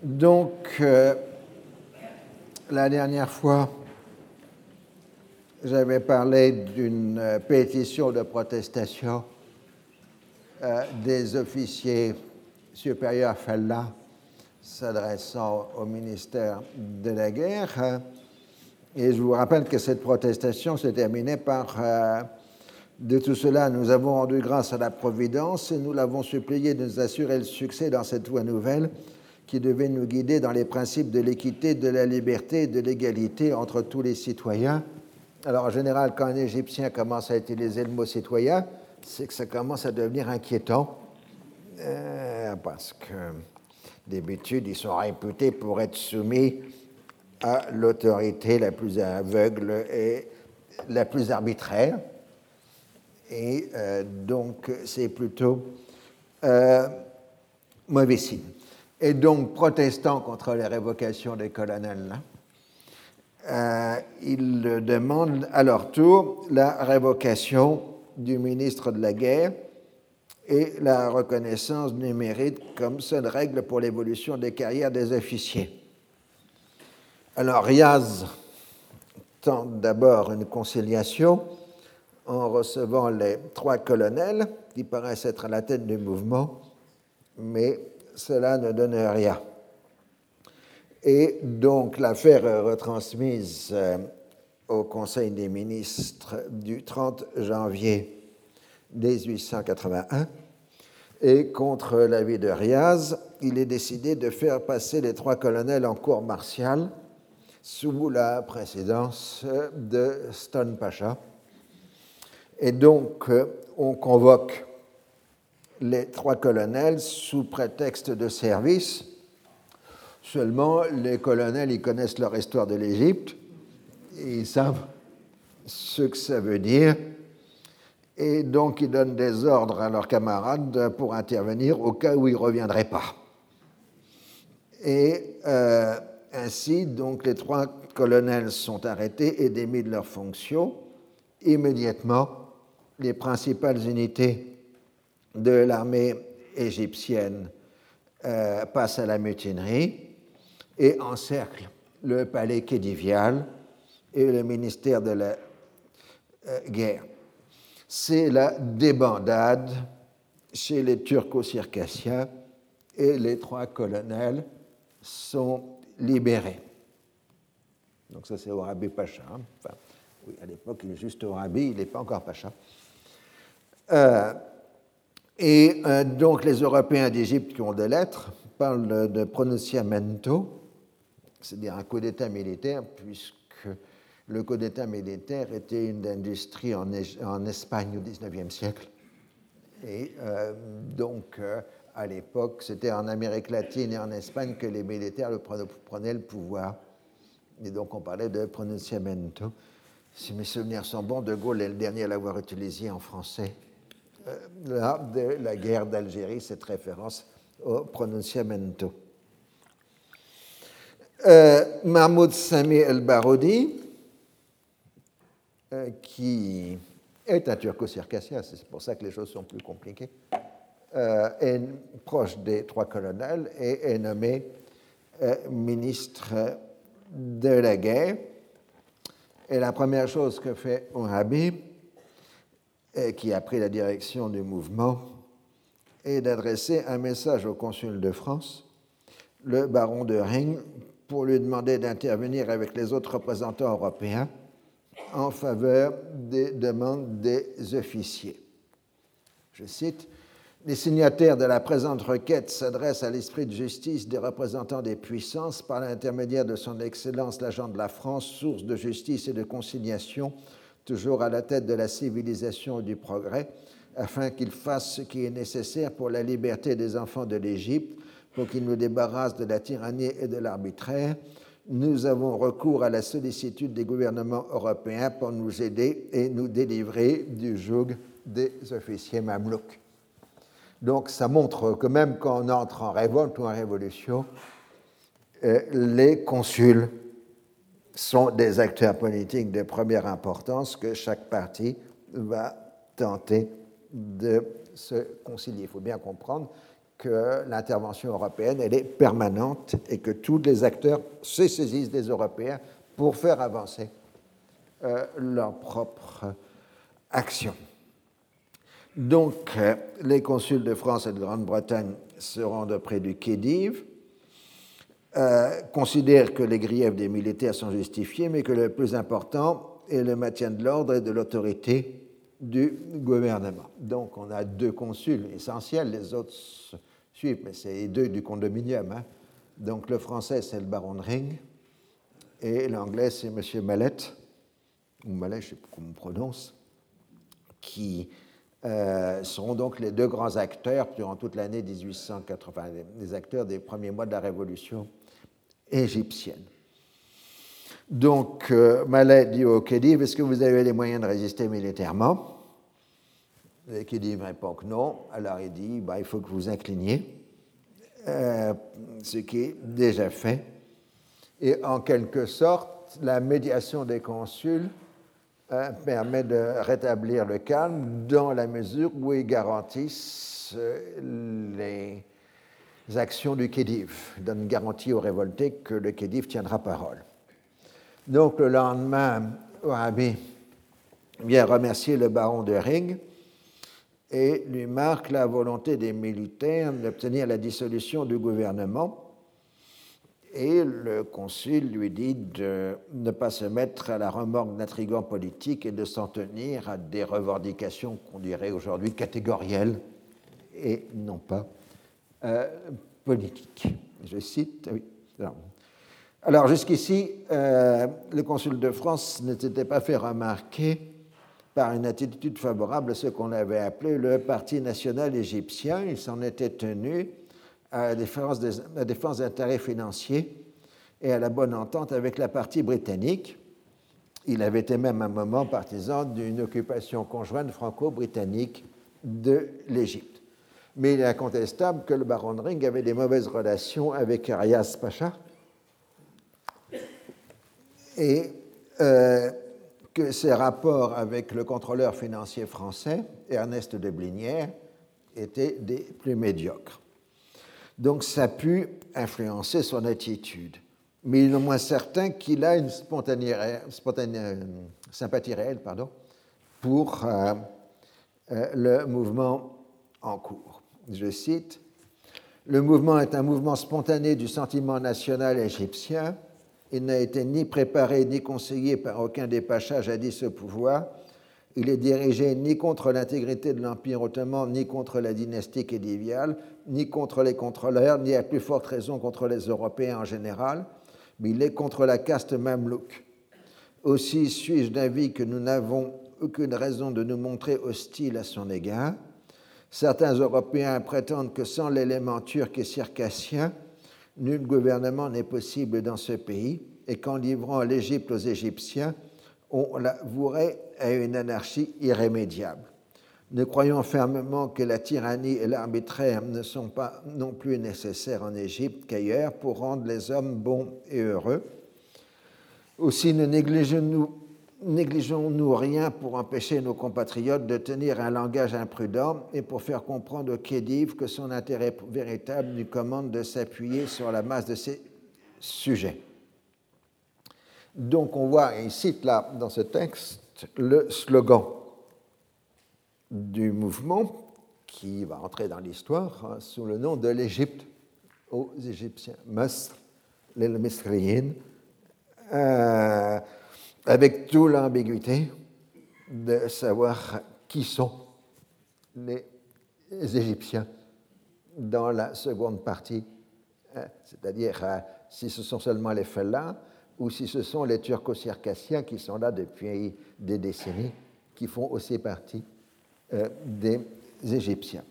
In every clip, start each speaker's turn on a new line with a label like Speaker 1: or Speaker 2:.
Speaker 1: Donc, la dernière fois, j'avais parlé d'une pétition de protestation des officiers supérieurs Fella s'adressant au ministère de la Guerre. Et je vous rappelle que cette protestation s'est terminée par de tout cela, nous avons rendu grâce à la Providence et nous l'avons supplié de nous assurer le succès dans cette voie nouvelle qui devait nous guider dans les principes de l'équité, de la liberté et de l'égalité entre tous les citoyens. Alors, en général, quand un Égyptien commence à utiliser le mot citoyen, c'est que ça commence à devenir inquiétant, parce que d'habitude, ils sont réputés pour être soumis à l'autorité la plus aveugle et la plus arbitraire. Et donc, c'est plutôt mauvais signe. Et donc, protestant contre les révocations des colonels, ils demandent à leur tour la révocation du ministre de la Guerre et la reconnaissance du mérite comme seule règle pour l'évolution des carrières des officiers. Alors, Riaz tente d'abord une conciliation en recevant les 3 colonels qui paraissent être à la tête du mouvement, mais cela ne donne rien. Et donc l'affaire est retransmise au Conseil des ministres du 30 janvier 1881, et contre l'avis de Riaz, il est décidé de faire passer les 3 colonels en cour martiale sous la présidence de Stone Pacha. Et donc, on convoque les 3 colonels sous prétexte de service. Seulement, les colonels, ils connaissent leur histoire de l'Égypte, et ils savent ce que ça veut dire, et donc ils donnent des ordres à leurs camarades pour intervenir au cas où ils ne reviendraient pas. Et ainsi, donc, les 3 colonels sont arrêtés et démis de leurs fonctions. Immédiatement, les principales unités de l'armée égyptienne passent à la mutinerie et encerclent le palais khedivial et le ministère de la guerre. C'est la débandade chez les turco-circassiens et les 3 colonels sont libérés. Donc ça, c'est Orabi Pacha. Enfin, oui, à l'époque, il est juste Orabi, il n'est pas encore Pacha. Donc, les Européens d'Égypte qui ont des lettres parlent de pronunciamento, c'est-à-dire un coup d'État militaire, puisque le coup d'État militaire était une industrie en Espagne au XIXe siècle. Et donc, à l'époque, c'était en Amérique latine et en Espagne que les militaires prenaient le pouvoir. Et donc, on parlait de pronunciamento. Si mes souvenirs sont bons, De Gaulle est le dernier à l'avoir utilisé en français. Là, de la guerre d'Algérie, cette référence au pronunciamento. Mahmoud Sami el-Baroudi, qui est un turco-circassien, c'est pour ça que les choses sont plus compliquées, est proche des 3 colonels et est nommé ministre de la guerre. Et la première chose que fait Orabi, qui a pris la direction du mouvement, est d'adresser un message au consul de France, le baron de Ring, pour lui demander d'intervenir avec les autres représentants européens en faveur des demandes des officiers. Je cite, « Les signataires de la présente requête s'adressent à l'esprit de justice des représentants des puissances par l'intermédiaire de son Excellence l'agent de la France, source de justice et de conciliation, toujours à la tête de la civilisation et du progrès, afin qu'il fasse ce qui est nécessaire pour la liberté des enfants de l'Égypte, pour qu'il nous débarrasse de la tyrannie et de l'arbitraire. Nous avons recours à la sollicitude des gouvernements européens pour nous aider et nous délivrer du joug des officiers mamelouks. » Donc ça montre que même quand on entre en révolte ou en révolution, les consuls sont des acteurs politiques de première importance que chaque parti va tenter de se concilier. Il faut bien comprendre que l'intervention européenne, elle est permanente et que tous les acteurs se saisissent des Européens pour faire avancer leur propre action. Donc, les consuls de France et de Grande-Bretagne se rendent auprès du Khedive, considèrent que les griefs des militaires sont justifiés, mais que le plus important est le maintien de l'ordre et de l'autorité du gouvernement. Donc, on a deux consuls essentiels, les autres suivent, mais c'est les deux du condominium. Hein. Donc, le français, c'est le baron de Ring, et l'anglais, c'est M. Mallet, ou Mallet, je ne sais pas comment on prononce, qui seront donc les deux grands acteurs durant toute l'année 1880, les acteurs des premiers mois de la Révolution égyptienne. Donc, Mallet dit au Khedive, est-ce que vous avez les moyens de résister militairement? Le Khedive répond que non. Alors il dit, il faut que vous incliniez, ce qui est déjà fait. Et en quelque sorte, la médiation des consuls permet de rétablir le calme dans la mesure où ils garantissent les actions du Khedive, donnent une garantie aux révoltés que le Khedive tiendra parole. Donc le lendemain, Ouahabi vient remercier le baron de Ring et lui marque la volonté des militaires d'obtenir la dissolution du gouvernement. Et le consul lui dit de ne pas se mettre à la remorque d'intrigants politiques et de s'en tenir à des revendications qu'on dirait aujourd'hui catégorielles et non pas politiques. Je cite, oui. Alors jusqu'ici, le consul de France ne s'était pas fait remarquer par une attitude favorable à ce qu'on avait appelé le Parti national égyptien. Il s'en était tenu à la défense des intérêts financiers et à la bonne entente avec la partie britannique. Il avait été même un moment partisan d'une occupation conjointe franco-britannique de l'Égypte. Mais il est incontestable que le baron de Ring avait des mauvaises relations avec Arias Pacha et que ses rapports avec le contrôleur financier français, Ernest de Blinière, étaient des plus médiocres. Donc ça a pu influencer son attitude. Mais il est moins certain qu'il a une sympathie réelle pour le mouvement en cours. Je cite, « Le mouvement est un mouvement spontané du sentiment national égyptien. Il n'a été ni préparé ni conseillé par aucun des pachas jadis au pouvoir. Il est dirigé ni contre l'intégrité de l'Empire ottoman, ni contre la dynastie khediviale, ni contre les contrôleurs, ni à plus forte raison contre les Européens en général, mais il est contre la caste mamelouk. Aussi suis-je d'avis que nous n'avons aucune raison de nous montrer hostiles à son égard. Certains Européens prétendent que sans l'élément turc et circassien, nul gouvernement n'est possible dans ce pays et qu'en livrant l'Égypte aux Égyptiens, on la vouerait à une anarchie irrémédiable. Nous croyons fermement que la tyrannie et l'arbitraire ne sont pas non plus nécessaires en Égypte qu'ailleurs pour rendre les hommes bons et heureux. Aussi ne négligeons-nous rien pour empêcher nos compatriotes de tenir un langage imprudent et pour faire comprendre au Khedive que son intérêt véritable lui commande de s'appuyer sur la masse de ses sujets. » Donc on voit, et il cite là dans ce texte, le slogan du mouvement qui va entrer dans l'histoire sous le nom de l'Égypte aux Égyptiens, Masr lil Misriyin, avec toute l'ambiguïté de savoir qui sont les Égyptiens dans la seconde partie, c'est-à-dire si ce sont seulement les Fellahs ou si ce sont les Turco-Circassiens qui sont là depuis des décennies, qui font aussi partie des Égyptiens.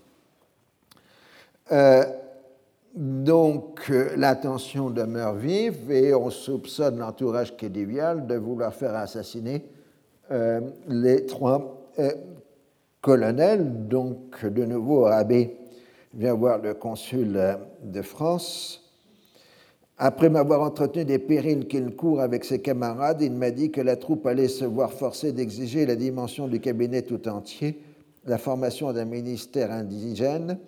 Speaker 1: Donc, la tension demeure vive et on soupçonne l'entourage khedivial de vouloir faire assassiner les trois colonels. Donc, de nouveau, Abbé vient voir le consul de France. Après m'avoir entretenu des périls qu'il court avec ses camarades, il m'a dit que la troupe allait se voir forcée d'exiger la dimension du cabinet tout entier, la formation d'un ministère indigène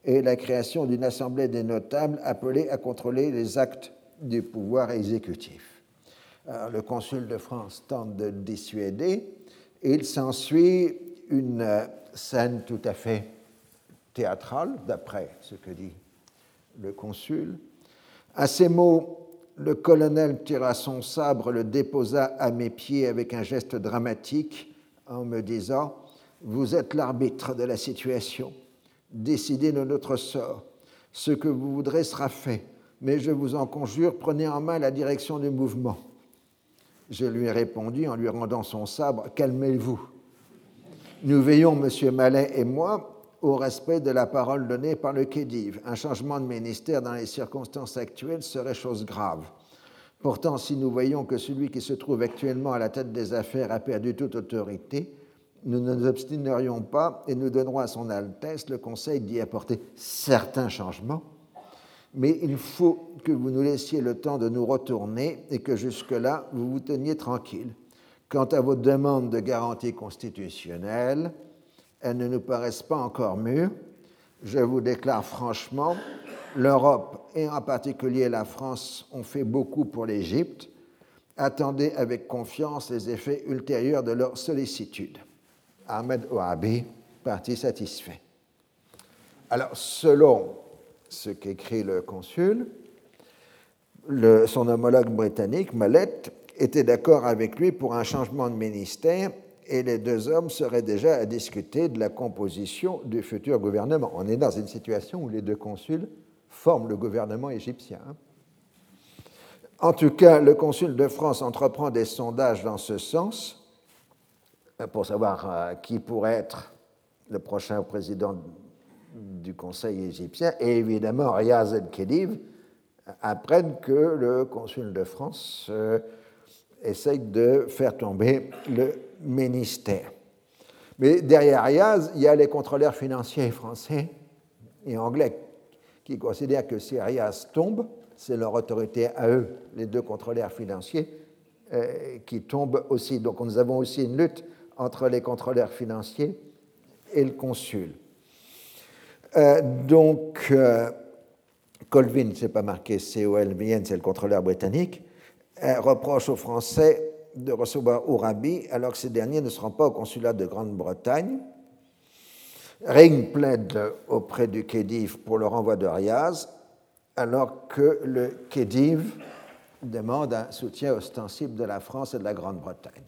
Speaker 1: et la création d'une assemblée des notables appelée à contrôler les actes du pouvoir exécutif. Alors, le consul de France tente de dissuader et il s'ensuit une scène tout à fait théâtrale, d'après ce que dit le consul. À ces mots, le colonel tira son sabre, le déposa à mes pieds avec un geste dramatique en me disant « Vous êtes l'arbitre de la situation. Décidez de notre sort. Ce que vous voudrez sera fait, mais je vous en conjure, prenez en main la direction du mouvement. » Je lui ai répondu en lui rendant son sabre « Calmez-vous. Nous veillons, M. Mallet et moi, au respect de la parole donnée par le Khedive. Un changement de ministère dans les circonstances actuelles serait chose grave. Pourtant, si nous voyons que celui qui se trouve actuellement à la tête des affaires a perdu toute autorité, nous ne nous obstinerions pas et nous donnerons à son Altesse le conseil d'y apporter certains changements. Mais il faut que vous nous laissiez le temps de nous retourner et que jusque-là, vous vous teniez tranquille. Quant à vos demandes de garantie constitutionnelle, elles ne nous paraissent pas encore mûres. Je vous déclare franchement, l'Europe et en particulier la France ont fait beaucoup pour l'Égypte. Attendez avec confiance les effets ultérieurs de leur sollicitude. Ahmed Ouabi partit satisfait. Alors, selon ce qu'écrit le consul, son homologue britannique, Mallet, était d'accord avec lui pour un changement de ministère et les deux hommes seraient déjà à discuter de la composition du futur gouvernement. On est dans une situation où les deux consuls forment le gouvernement égyptien. En tout cas, le consul de France entreprend des sondages dans ce sens pour savoir qui pourrait être le prochain président du Conseil égyptien. Et évidemment, Riaz el-Khedive apprennent que le consul de France essaye de faire tomber le ministère. Mais derrière Riaz, il y a les contrôleurs financiers français et anglais qui considèrent que si Riaz tombe, c'est leur autorité à eux, les deux contrôleurs financiers, qui tombent aussi. Donc nous avons aussi une lutte entre les contrôleurs financiers et le consul. Colvin, je n'ai pas marqué C-O-L-V-N, c'est le contrôleur britannique, reproche aux Français de recevoir Ourabi alors que ces derniers ne seront pas au consulat de Grande-Bretagne. Ring plaide auprès du Khedive pour le renvoi de Riaz alors que le Khedive demande un soutien ostensible de la France et de la Grande-Bretagne.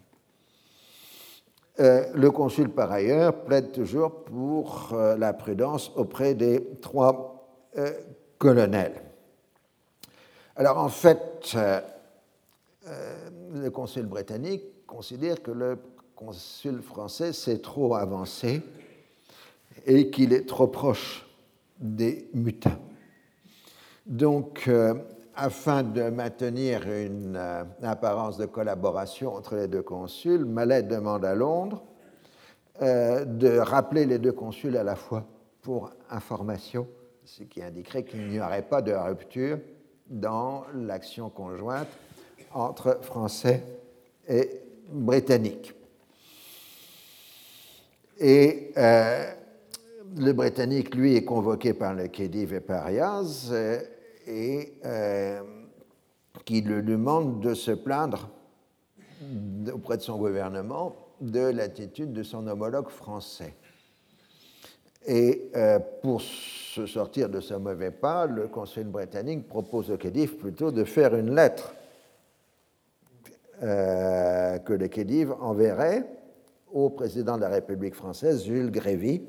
Speaker 1: Le consul, par ailleurs, plaide toujours pour la prudence auprès des trois colonels. Alors, en fait, le consul britannique considère que le consul français s'est trop avancé et qu'il est trop proche des mutins. Donc, afin de maintenir une apparence de collaboration entre les deux consuls, Mallet demande à Londres de rappeler les deux consuls à la fois pour information, ce qui indiquerait qu'il n'y aurait pas de rupture dans l'action conjointe entre Français et Britanniques. Et le Britannique, lui, est convoqué par le Khedive et par Riaz et qui lui demande de se plaindre auprès de son gouvernement de l'attitude de son homologue français. Et pour se sortir de ce mauvais pas, le consul britannique propose au Khedive plutôt de faire une lettre que le Khedive enverrait au président de la République française, Jules Grévy,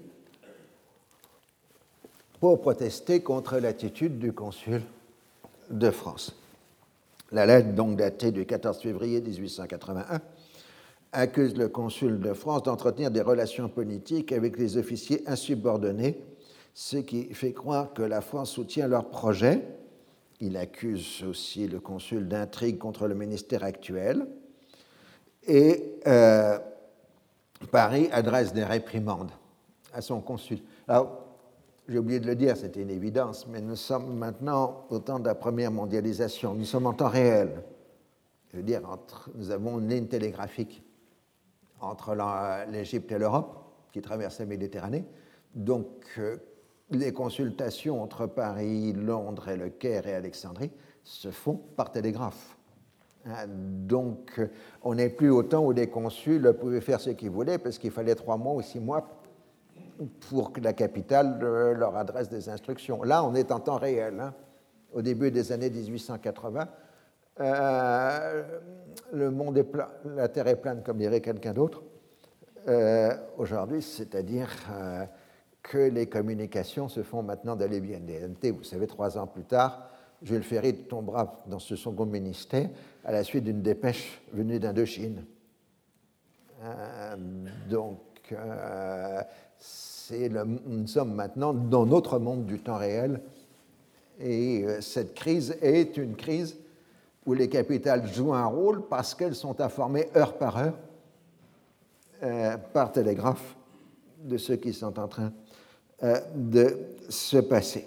Speaker 1: pour protester contre l'attitude du consul de France. La lettre, donc datée du 14 février 1881, accuse le consul de France d'entretenir des relations politiques avec les officiers insubordonnés, ce qui fait croire que la France soutient leurs projets. Il accuse aussi le consul d'intrigue contre le ministère actuel. Et Paris adresse des réprimandes à son consul. Alors, j'ai oublié de le dire, c'était une évidence, mais nous sommes maintenant au temps de la première mondialisation. Nous sommes en temps réel. Je veux dire, nous avons une ligne télégraphique entre l'Égypte et l'Europe qui traverse la Méditerranée. Donc, les consultations entre Paris, Londres et le Caire et Alexandrie se font par télégraphe. Donc, on n'est plus au temps où les consuls pouvaient faire ce qu'ils voulaient parce qu'il fallait 3 mois ou 6 mois pour que la capitale leur adresse des instructions. Là, on est en temps réel. Au début des années 1880, le monde est plat, la Terre est plane, comme dirait quelqu'un d'autre. Aujourd'hui, c'est-à-dire que les communications se font maintenant de l'IBNT. Vous savez, 3 ans plus tard, Jules Ferry tombera dans ce second ministère à la suite d'une dépêche venue d'Indochine. Donc, nous sommes maintenant dans notre monde du temps réel. Et cette crise est une crise où les capitales jouent un rôle parce qu'elles sont informées heure par heure par télégraphe de ce qui sont en train de se passer.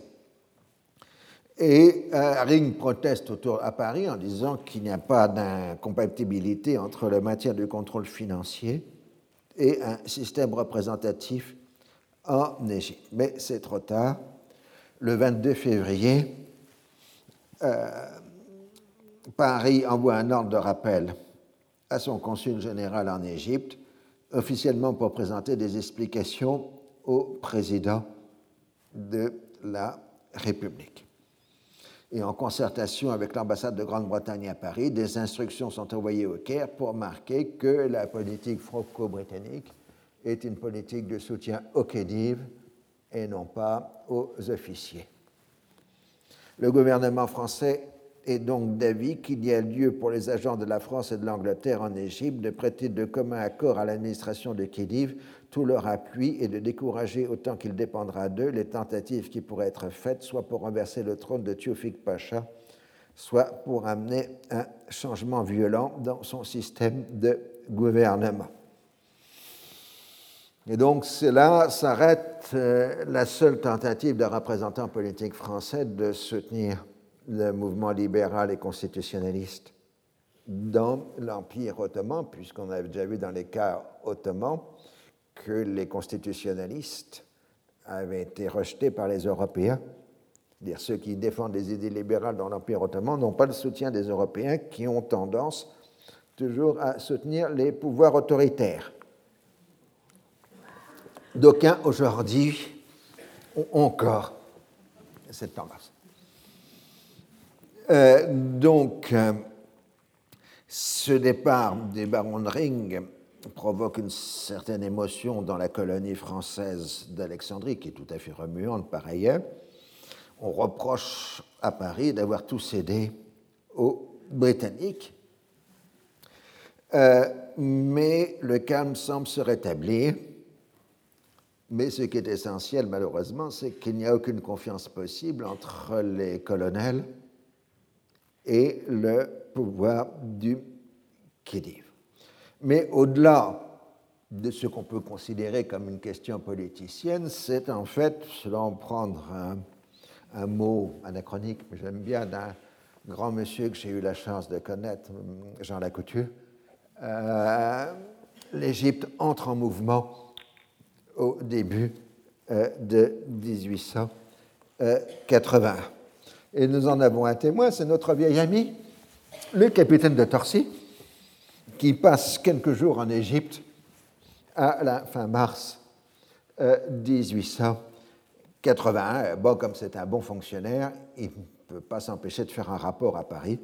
Speaker 1: Et Ring proteste à Paris en disant qu'il n'y a pas d'incompatibilité entre la matière du contrôle financier et un système représentatif en Égypte. Mais c'est trop tard. Le 22 février, Paris envoie un ordre de rappel à son consul général en Égypte, officiellement pour présenter des explications au président de la République. Et en concertation avec l'ambassade de Grande-Bretagne à Paris, des instructions sont envoyées au Caire pour marquer que la politique franco-britannique est une politique de soutien aux Khedives et non pas aux officiers. Le gouvernement français est donc d'avis qu'il y a lieu pour les agents de la France et de l'Angleterre en Égypte de prêter de commun accord à l'administration de Khedive tout leur appui et de décourager autant qu'il dépendra d'eux les tentatives qui pourraient être faites, soit pour renverser le trône de Tewfik Pacha, soit pour amener un changement violent dans son système de gouvernement. Et donc, là s'arrête la seule tentative d'un représentant politique français de soutenir le mouvement libéral et constitutionnaliste dans l'Empire ottoman, puisqu'on avait déjà vu dans les cas ottomans que les constitutionnalistes avaient été rejetés par les Européens. C'est-à-dire ceux qui défendent les idées libérales dans l'Empire ottoman n'ont pas le soutien des Européens qui ont tendance toujours à soutenir les pouvoirs autoritaires. D'aucuns, aujourd'hui, ont encore cette tendance. Ce départ des barons de Ring provoque une certaine émotion dans la colonie française d'Alexandrie, qui est tout à fait remuante par ailleurs. On reproche à Paris d'avoir tout cédé aux Britanniques, mais le calme semble se rétablir. Mais ce qui est essentiel, malheureusement, c'est qu'il n'y a aucune confiance possible entre les colonels et le pouvoir du Khedive. Mais au-delà de ce qu'on peut considérer comme une question politicienne, c'est en fait, selon prendre un mot anachronique, mais j'aime bien, d'un grand monsieur que j'ai eu la chance de connaître, Jean Lacouture, l'Égypte entre en mouvement au début de 1880. Et nous en avons un témoin, c'est notre vieil ami, le capitaine de Torcy, qui passe quelques jours en Égypte à la fin mars 1881. Bon, comme c'est un bon fonctionnaire, il ne peut pas s'empêcher de faire un rapport à Paris.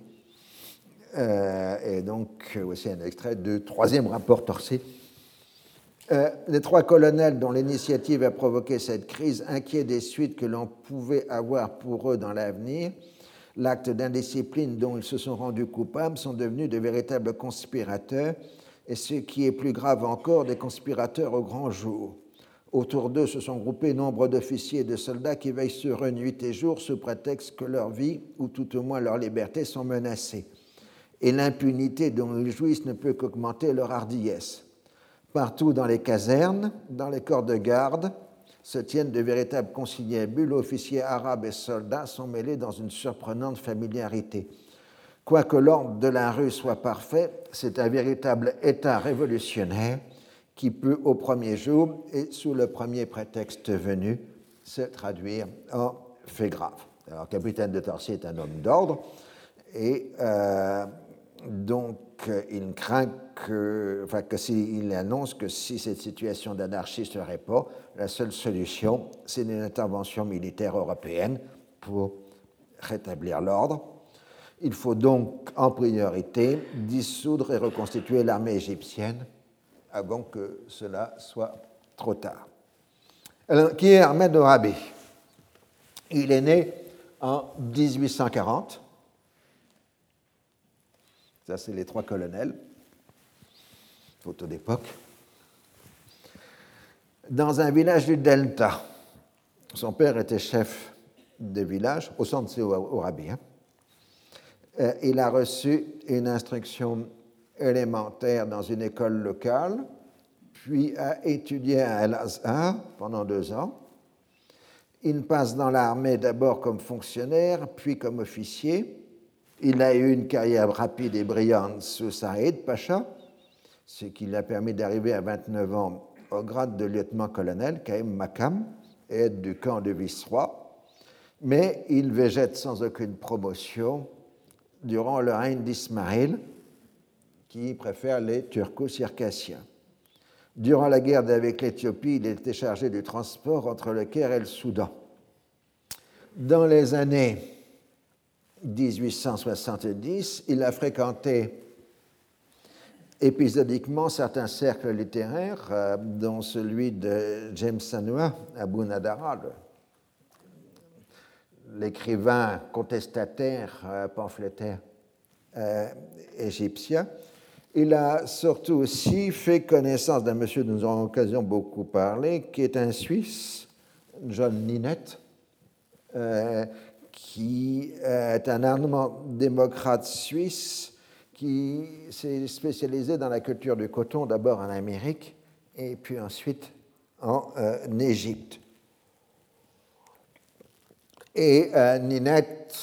Speaker 1: Et donc, voici un extrait du 3e rapport Torcy. Les 3 colonels dont l'initiative a provoqué cette crise, inquiets des suites que l'on pouvait avoir pour eux dans l'avenir, l'acte d'indiscipline dont ils se sont rendus coupables, sont devenus de véritables conspirateurs, et ce qui est plus grave encore, des conspirateurs au grand jour. Autour d'eux se sont groupés nombre d'officiers et de soldats qui veillent sur eux nuit et jour sous prétexte que leur vie, ou tout au moins leur liberté, sont menacées. Et l'impunité dont ils jouissent ne peut qu'augmenter leur hardiesse. Partout dans les casernes, dans les corps de garde, se tiennent de véritables conciliabules. Officiers arabes et soldats sont mêlés dans une surprenante familiarité. Quoique l'ordre de la rue soit parfait, c'est un véritable État révolutionnaire qui peut, au premier jour et sous le premier prétexte venu, se traduire en faits graves. Alors, capitaine de Torcy est un homme d'ordre, et donc il craint il annonce que si cette situation d'anarchie se répand, la seule solution, c'est une intervention militaire européenne pour rétablir l'ordre. Il faut donc en priorité dissoudre et reconstituer l'armée égyptienne avant que cela soit trop tard. Alors, qui est Ahmed Orabi? Il est né en 1840. Ça, c'est les trois colonels, photo d'époque. Dans un village du Delta. Son père était chef de village, au centre c'est Orabi. Il a reçu une instruction élémentaire dans une école locale, puis a étudié à Al-Azhar pendant 2 ans. Il passe dans l'armée d'abord comme fonctionnaire, puis comme officier. Il a eu une carrière rapide et brillante sous Saïd Pacha, ce qui lui a permis d'arriver à 29 ans au grade de lieutenant-colonel, Kaïm Makam, et être du camp de vice-roi. Mais il végète sans aucune promotion durant le règne d'Ismaël, qui préfère les turco-circassiens. Durant la guerre avec l'Éthiopie, il était chargé du transport entre le Caire et le Soudan. Dans les années 1870, il a fréquenté épisodiquement certains cercles littéraires, dont celui de James Sanoua, Abu Nadara, l'écrivain contestataire, pamphlétaire égyptien. Il a surtout aussi fait connaissance d'un monsieur dont nous avons l'occasion de beaucoup parler, qui est un Suisse, John Ninette, qui est un ardent démocrate suisse qui s'est spécialisé dans la culture du coton, d'abord en Amérique et puis ensuite en Égypte. Et Ninette,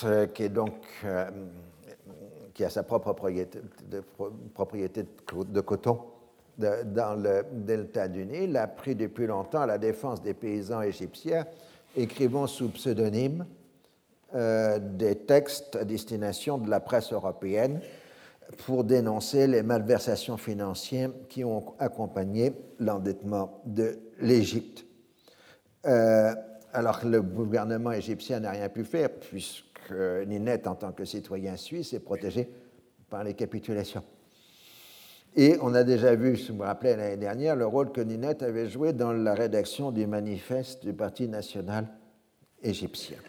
Speaker 1: qui a sa propre propriété de coton dans le delta du Nil, a pris depuis longtemps la défense des paysans égyptiens, écrivant sous pseudonyme des textes à destination de la presse européenne pour dénoncer les malversations financières qui ont accompagné l'endettement de l'Égypte. Alors que le gouvernement égyptien n'a rien pu faire, puisque Ninette, en tant que citoyen suisse, est protégé par les capitulations. Et on a déjà vu, si vous vous rappelez, l'année dernière, le rôle que Ninette avait joué dans la rédaction du manifeste du Parti national égyptien.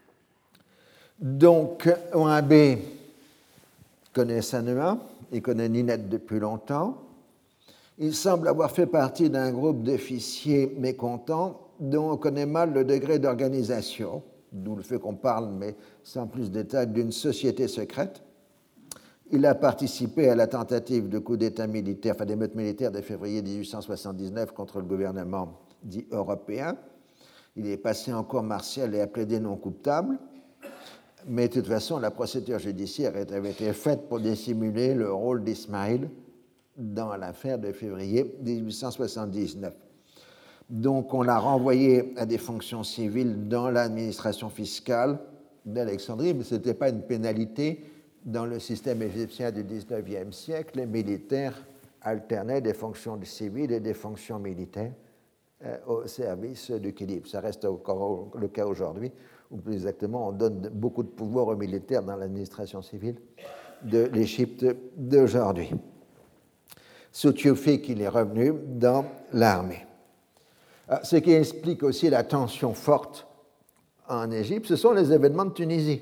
Speaker 1: Donc, Ouabbé connaît Sanoua, il connaît Ninette depuis longtemps. Il semble avoir fait partie d'un groupe d'officiers mécontents dont on connaît mal le degré d'organisation, d'où le fait qu'on parle, mais sans plus de détails, d'une société secrète. Il a participé à la tentative de coup d'État militaire, d'émeute militaire de février 1879 contre le gouvernement dit européen. Il est passé en cour martiale et a plaidé non coupable. Mais de toute façon, la procédure judiciaire avait été faite pour dissimuler le rôle d'Ismaël dans l'affaire de février 1879. Donc, on l'a renvoyé à des fonctions civiles dans l'administration fiscale d'Alexandrie, mais ce n'était pas une pénalité. Dans le système égyptien du XIXe siècle, les militaires alternaient des fonctions civiles et des fonctions militaires au service du calife. Ça reste encore le cas aujourd'hui, ou plus exactement, on donne beaucoup de pouvoir aux militaires dans l'administration civile de l'Égypte d'aujourd'hui. Soutioufik, il est revenu dans l'armée. Ce qui explique aussi la tension forte en Égypte, ce sont les événements de Tunisie.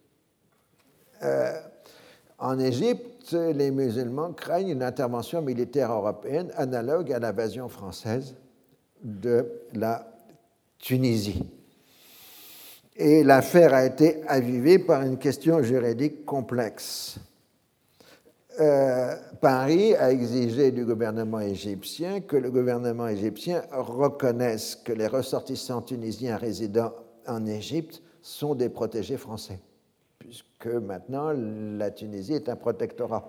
Speaker 1: En Égypte, les musulmans craignent une intervention militaire européenne analogue à l'invasion française de la Tunisie. Et l'affaire a été avivée par une question juridique complexe. Paris a exigé du gouvernement égyptien que le gouvernement égyptien reconnaisse que les ressortissants tunisiens résidant en Égypte sont des protégés français, puisque maintenant la Tunisie est un protectorat.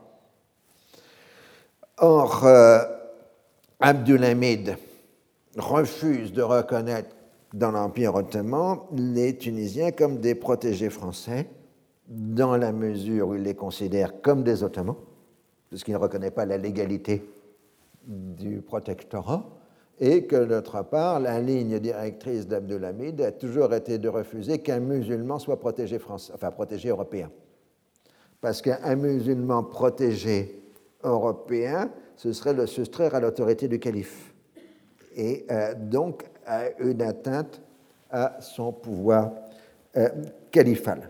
Speaker 1: Or, Abdulhamid refuse de reconnaître dans l'Empire ottoman les Tunisiens comme des protégés français, dans la mesure où il les considère comme des Ottomans, puisqu'il ne reconnaît pas la légalité du protectorat, et que, d'autre part, la ligne directrice d'Abdulhamid a toujours été de refuser qu'un musulman soit protégé français, enfin protégé européen. Parce qu'un musulman protégé européen, ce serait le soustraire à l'autorité du calife, et donc à une atteinte à son pouvoir califal.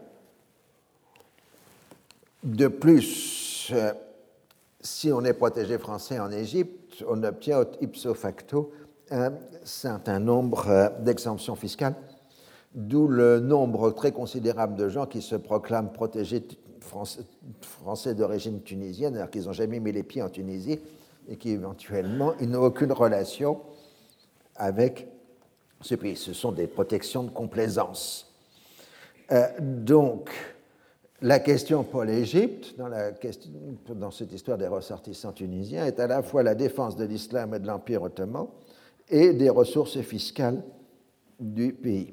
Speaker 1: De plus, si on est protégé français en Égypte, on obtient ipso facto un certain nombre d'exemptions fiscales, d'où le nombre très considérable de gens qui se proclament protégés français d'origine tunisienne, alors qu'ils n'ont jamais mis les pieds en Tunisie et qui éventuellement n'ont aucune relation avec ce pays. Ce sont des protections de complaisance. Donc, la question pour l'Égypte, dans cette histoire des ressortissants tunisiens, est à la fois la défense de l'islam et de l'Empire ottoman et des ressources fiscales du pays.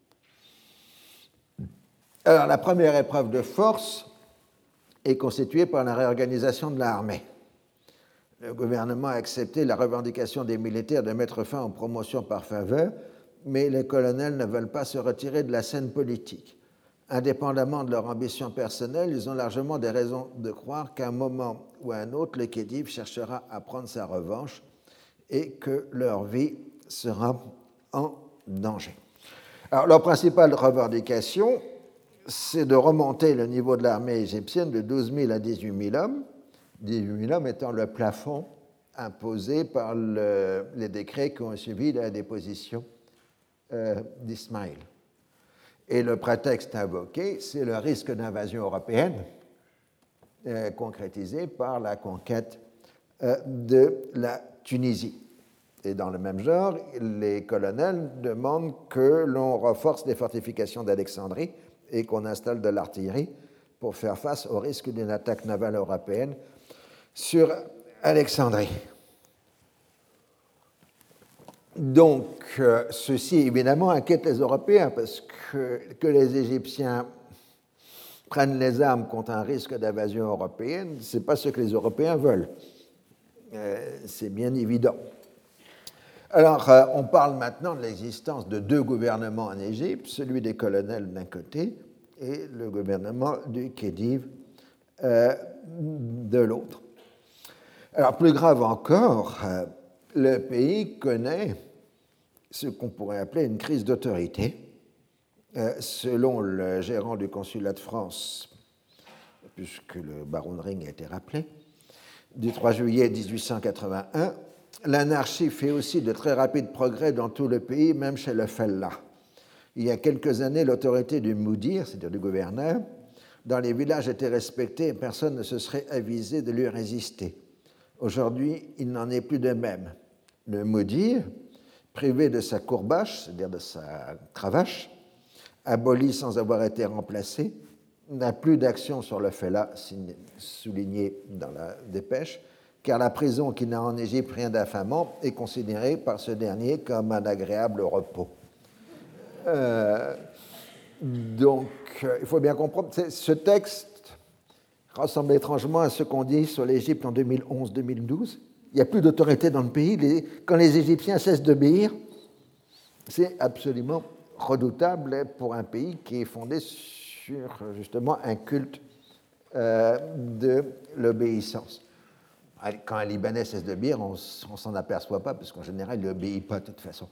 Speaker 1: Alors, la première épreuve de force est constituée par la réorganisation de l'armée. Le gouvernement a accepté la revendication des militaires de mettre fin aux promotions par faveur, mais les colonels ne veulent pas se retirer de la scène politique. Indépendamment de leur ambition personnelle, ils ont largement des raisons de croire qu'à un moment ou à un autre, le Khedive cherchera à prendre sa revanche et que leur vie sera en danger. Alors, leur principale revendication, c'est de remonter le niveau de l'armée égyptienne de 12 000 à 18 000 hommes, 18 000 hommes étant le plafond imposé par les décrets qui ont suivi la déposition d'Ismaïl. Et le prétexte invoqué, c'est le risque d'invasion européenne concrétisé par la conquête de la Tunisie. Et dans le même genre, les colonels demandent que l'on renforce les fortifications d'Alexandrie et qu'on installe de l'artillerie pour faire face au risque d'une attaque navale européenne sur Alexandrie. Donc, ceci évidemment inquiète les Européens parce que les Égyptiens prennent les armes contre un risque d'invasion européenne, ce n'est pas ce que les Européens veulent. C'est bien évident. Alors, on parle maintenant de l'existence de deux gouvernements en Égypte, celui des colonels d'un côté et le gouvernement du Khedive de l'autre. Alors, plus grave encore, le pays connaît ce qu'on pourrait appeler une crise d'autorité. Selon le gérant du consulat de France, puisque le baron de Ring a été rappelé, du 3 juillet 1881, l'anarchie fait aussi de très rapides progrès dans tout le pays, même chez le Fellah. Il y a quelques années, l'autorité du Moudir, c'est-à-dire du gouverneur, dans les villages était respectée et personne ne se serait avisé de lui résister. Aujourd'hui, il n'en est plus de même. Le Moudir, privé de sa courbache, c'est-à-dire de sa cravache, aboli sans avoir été remplacé, n'a plus d'action sur le Fellah, souligné dans la dépêche, car la prison qui n'a en Égypte rien d'affamant est considérée par ce dernier comme un agréable repos. Donc, il faut bien comprendre, ce texte ressemble étrangement à ce qu'on dit sur l'Égypte en 2011-2012. Il n'y a plus d'autorité dans le pays. Quand les Égyptiens cessent d'obéir, c'est absolument redoutable pour un pays qui est fondé sur justement un culte de l'obéissance. Quand un Libanais cesse d'obéir, on ne s'en aperçoit pas, parce qu'en général, il n'obéit pas de toute façon.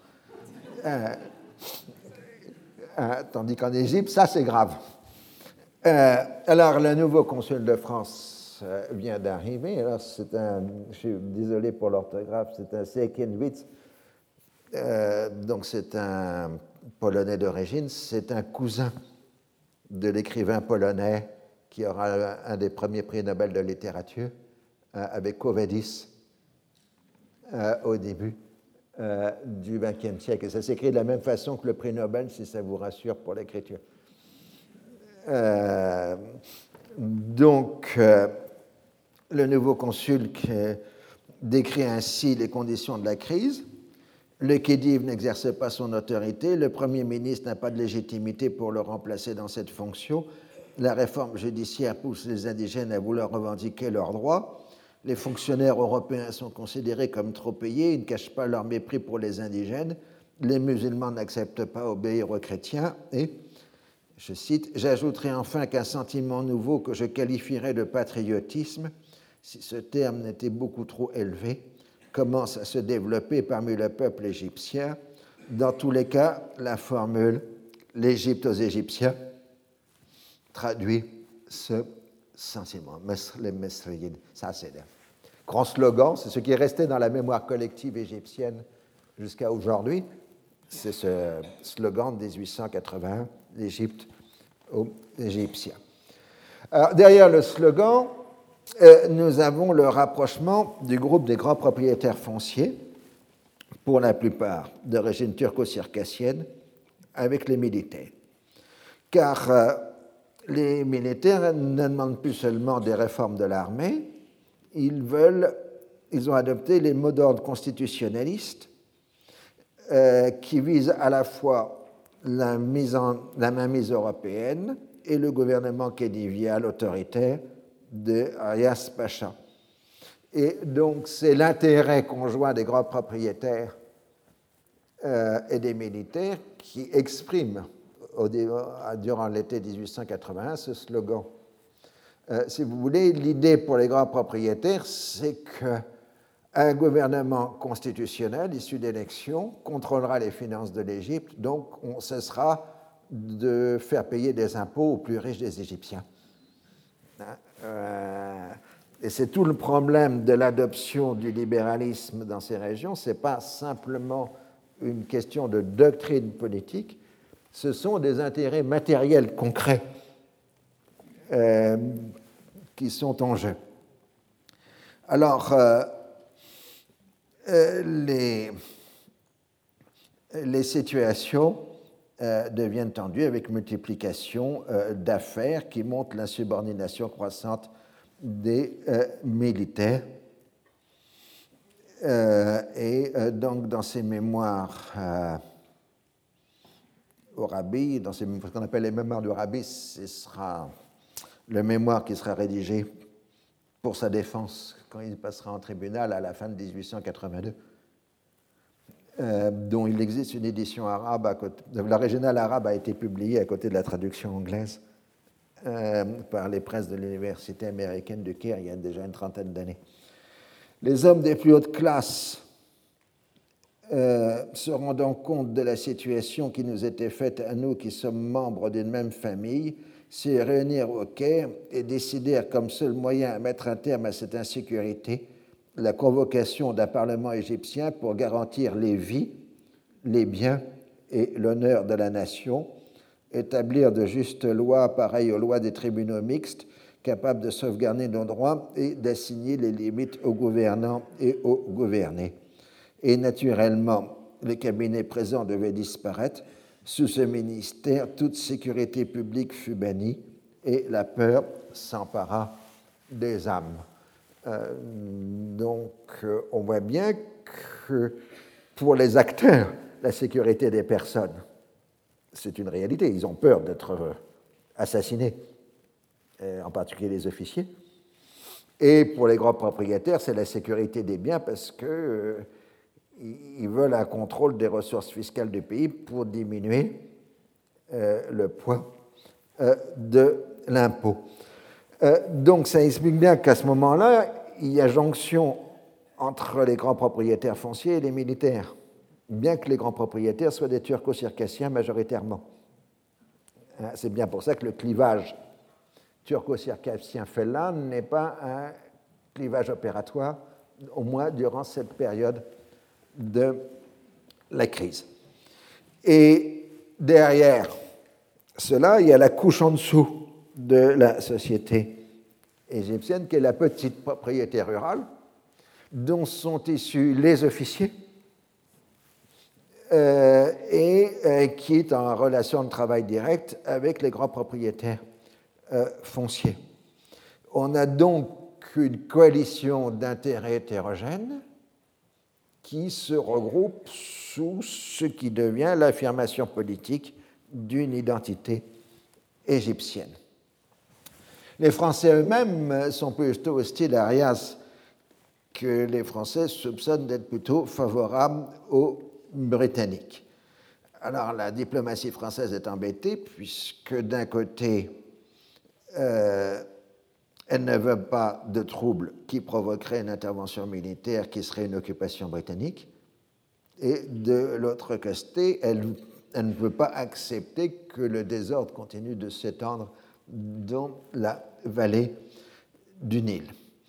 Speaker 1: Tandis qu'en Égypte, ça c'est grave. Alors, le nouveau consul de France vient d'arriver. Alors, je suis désolé pour l'orthographe, c'est un Sekienwitz. Donc, c'est un Polonais d'origine, c'est un cousin de l'écrivain polonais qui aura un des premiers prix Nobel de littérature, avec Kovadis, au début du XXe siècle. Et ça s'écrit de la même façon que le prix Nobel, si ça vous rassure pour l'écriture. Donc, le nouveau consul décrit ainsi les conditions de la crise. Le Khedive n'exerce pas son autorité, le Premier ministre n'a pas de légitimité pour le remplacer dans cette fonction, la réforme judiciaire pousse les indigènes à vouloir revendiquer leurs droits, les fonctionnaires européens sont considérés comme trop payés, ils ne cachent pas leur mépris pour les indigènes, les musulmans n'acceptent pas obéir aux chrétiens et, je cite, « J'ajouterai enfin qu'un sentiment nouveau que je qualifierais de patriotisme, si ce terme n'était beaucoup trop élevé, commence à se développer parmi le peuple égyptien. Dans tous les cas, la formule « l'Égypte aux Égyptiens » traduit ce sentiment. Les Mesriyin, ça c'est le grand slogan, c'est ce qui est resté dans la mémoire collective égyptienne jusqu'à aujourd'hui. C'est ce slogan de 1881, l'Égypte aux Égyptiens. Alors, derrière le slogan, nous avons le rapprochement du groupe des grands propriétaires fonciers, pour la plupart d'origine turco-circassienne, avec les militaires. Car les militaires ne demandent plus seulement des réformes de l'armée, ils ont adopté les mots d'ordre constitutionnalistes qui visent à la fois la mainmise européenne et le gouvernement khedivial autoritaire de Ayas Pacha. Et donc, c'est l'intérêt conjoint des grands propriétaires et des militaires qui exprime durant l'été 1881 ce slogan. Si vous voulez, l'idée pour les grands propriétaires, c'est qu'un gouvernement constitutionnel issu d'élections contrôlera les finances de l'Égypte, donc on cessera de faire payer des impôts aux plus riches des Égyptiens. Et c'est tout le problème de l'adoption du libéralisme dans ces régions. Ce n'est pas simplement une question de doctrine politique, ce sont des intérêts matériels concrets qui sont en jeu. Alors, les situations deviennent tendues avec multiplication d'affaires qui montrent l'insubordination croissante des militaires. Donc, dans ces mémoires au Rabi, dans ce qu'on appelle les mémoires du Rabi, ce sera le mémoire qui sera rédigé pour sa défense quand il passera en tribunal à la fin de 1882, dont il existe une édition arabe. L'original arabe a été publié à côté de la traduction anglaise par les presses de l'université américaine de Caire il y a déjà une trentaine d'années. Les hommes des plus hautes classes se rendant compte de la situation qui nous était faite à nous qui sommes membres d'une même famille, se réunirent au Caire et décidèrent comme seul moyen à mettre un terme à cette insécurité la convocation d'un parlement égyptien pour garantir les vies, les biens et l'honneur de la nation, établir de justes lois pareilles aux lois des tribunaux mixtes, capables de sauvegarder nos droits et d'assigner les limites aux gouvernants et aux gouvernés. Et naturellement, le cabinet présent devait disparaître. Sous ce ministère, toute sécurité publique fut bannie et la peur s'empara des âmes. Donc, on voit bien que pour les acteurs, la sécurité des personnes, c'est une réalité. Ils ont peur d'être assassinés, en particulier les officiers. Et pour les grands propriétaires, c'est la sécurité des biens parce que ils veulent un contrôle des ressources fiscales du pays pour diminuer le poids de l'impôt. Donc ça explique bien qu'à ce moment-là, il y a jonction entre les grands propriétaires fonciers et les militaires, bien que les grands propriétaires soient des turco-circassiens majoritairement. C'est bien pour ça que le clivage turco-circassien fellan n'est pas un clivage opératoire, au moins durant cette période de la crise. Et derrière cela, il y a la couche en dessous de la société égyptienne, qui est la petite propriété rurale, dont sont issus les officiers et qui est en relation de travail direct avec les grands propriétaires fonciers. On a donc une coalition d'intérêts hétérogènes qui se regroupent sous ce qui devient l'affirmation politique d'une identité égyptienne. Les Français eux-mêmes sont plutôt hostiles à Rias, que les Français soupçonnent d'être plutôt favorables aux Britanniques. Alors la diplomatie française est embêtée puisque d'un côté, elle ne veut pas de troubles qui provoqueraient une intervention militaire qui serait une occupation britannique, et de l'autre côté, elle ne veut pas accepter que le désordre continue de s'étendre dans la vallée du Nil.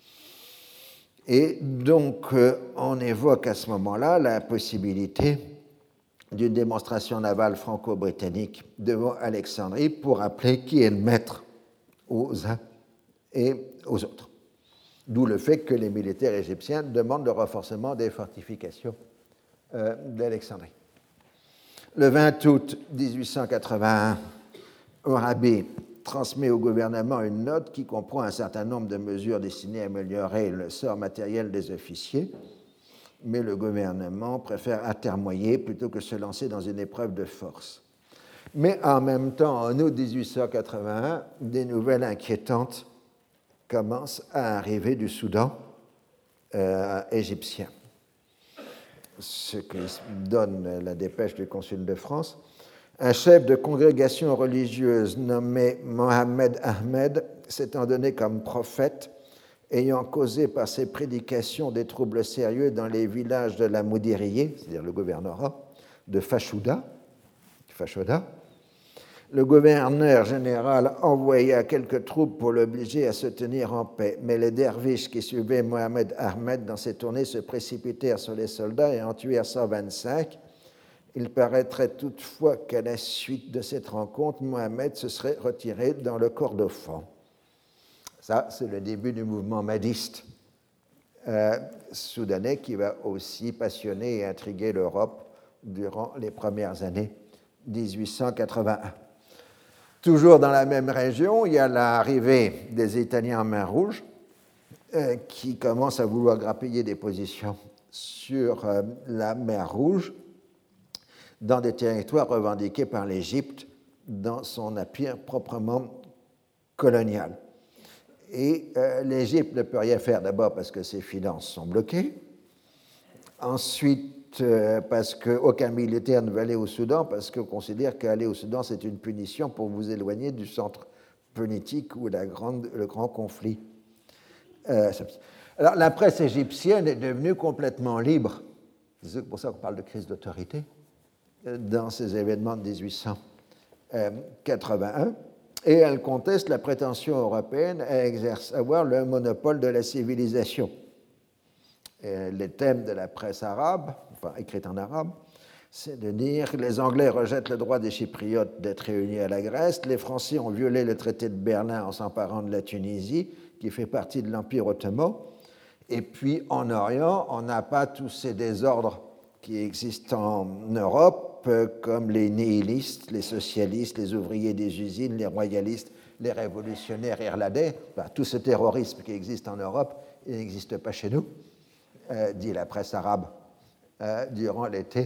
Speaker 1: Et donc, on évoque à ce moment-là la possibilité d'une démonstration navale franco-britannique devant Alexandrie pour rappeler qui est le maître aux uns et aux autres. D'où le fait que les militaires égyptiens demandent le renforcement des fortifications d'Alexandrie. Le 20 août 1881, Orabi transmet au gouvernement une note qui comprend un certain nombre de mesures destinées à améliorer le sort matériel des officiers, mais le gouvernement préfère atermoyer plutôt que se lancer dans une épreuve de force. Mais en même temps, en août 1881, des nouvelles inquiétantes commencent à arriver du Soudan égyptien. Ce que donne la dépêche du consul de France. Un chef de congrégation religieuse nommé Mohamed Ahmed s'étant donné comme prophète, ayant causé par ses prédications des troubles sérieux dans les villages de la Moudiriye, c'est-à-dire le gouvernorat, de Fashoda, le gouverneur général envoya quelques troupes pour l'obliger à se tenir en paix, mais les derviches qui suivaient Mohamed Ahmed dans ses tournées se précipitèrent sur les soldats et en tuèrent 125. Il paraîtrait toutefois qu'à la suite de cette rencontre, Mohamed se serait retiré dans le Kordofan. Ça, c'est le début du mouvement mahdiste soudanais qui va aussi passionner et intriguer l'Europe durant les premières années 1881. Toujours dans la même région, il y a l'arrivée des Italiens en mer Rouge qui commencent à vouloir grappiller des positions sur la mer Rouge dans des territoires revendiqués par l'Égypte dans son empire proprement colonial. Et l'Égypte ne peut rien faire d'abord parce que ses finances sont bloquées, ensuite parce qu'aucun militaire ne veut aller au Soudan, parce qu'on considère qu'aller au Soudan, c'est une punition pour vous éloigner du centre politique ou le grand conflit. Alors, la presse égyptienne est devenue complètement libre, c'est pour ça qu'on parle de crise d'autorité, dans ces événements de 1881, et elle conteste la prétention européenne à avoir le monopole de la civilisation. Les thèmes de la presse arabe, enfin écrite en arabe, c'est de dire que les Anglais rejettent le droit des Chypriotes d'être réunis à la Grèce, les Français ont violé le traité de Berlin en s'emparant de la Tunisie, qui fait partie de l'Empire ottoman, et puis en Orient, on n'a pas tous ces désordres qui existent en Europe, comme les nihilistes, les socialistes, les ouvriers des usines, les royalistes, les révolutionnaires irlandais, enfin, tout ce terrorisme qui existe en Europe, il n'existe pas chez nous. Dit la presse arabe durant l'été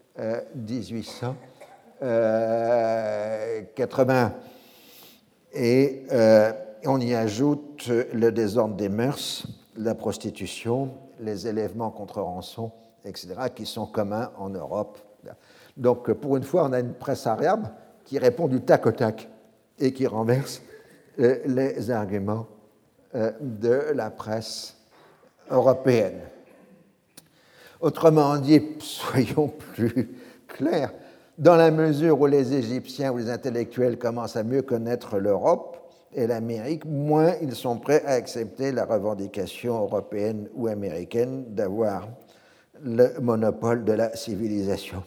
Speaker 1: 1880. Et on y ajoute le désordre des mœurs, la prostitution, les élèvements contre rançon, etc., qui sont communs en Europe. Donc, pour une fois, on a une presse arabe qui répond du tac au tac et qui renverse les arguments de la presse européenne. Autrement dit, soyons plus clairs, dans la mesure où les Égyptiens ou les intellectuels commencent à mieux connaître l'Europe et l'Amérique, moins ils sont prêts à accepter la revendication européenne ou américaine d'avoir le monopole de la civilisation.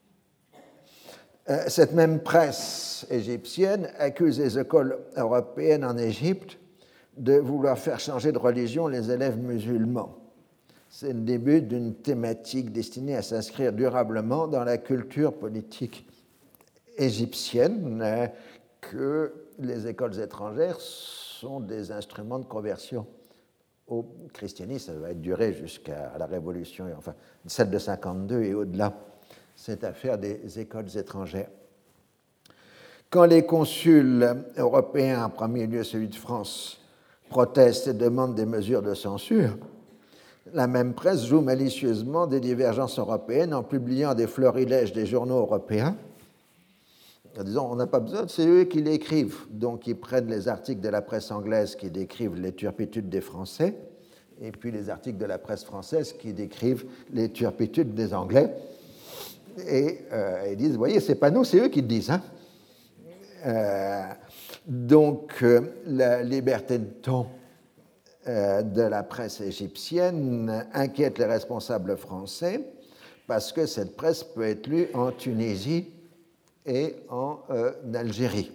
Speaker 1: Cette même presse égyptienne accuse les écoles européennes en Égypte de vouloir faire changer de religion les élèves musulmans. C'est le début d'une thématique destinée à s'inscrire durablement dans la culture politique égyptienne, que les écoles étrangères sont des instruments de conversion au christianisme. Ça va durer jusqu'à la Révolution, enfin celle de 52 et au-delà, cette affaire des écoles étrangères. Quand les consuls européens, en premier lieu celui de France, protestent et demandent des mesures de censure, la même presse joue malicieusement des divergences européennes en publiant des florilèges des journaux européens, en disant on n'a pas besoin, c'est eux qui l'écrivent. Donc ils prennent les articles de la presse anglaise qui décrivent les turpitudes des Français, et puis les articles de la presse française qui décrivent les turpitudes des Anglais. Et ils disent, vous voyez, c'est pas nous, c'est eux qui le disent. Donc la liberté de ton de la presse égyptienne inquiète les responsables français parce que cette presse peut être lue en Tunisie et en Algérie.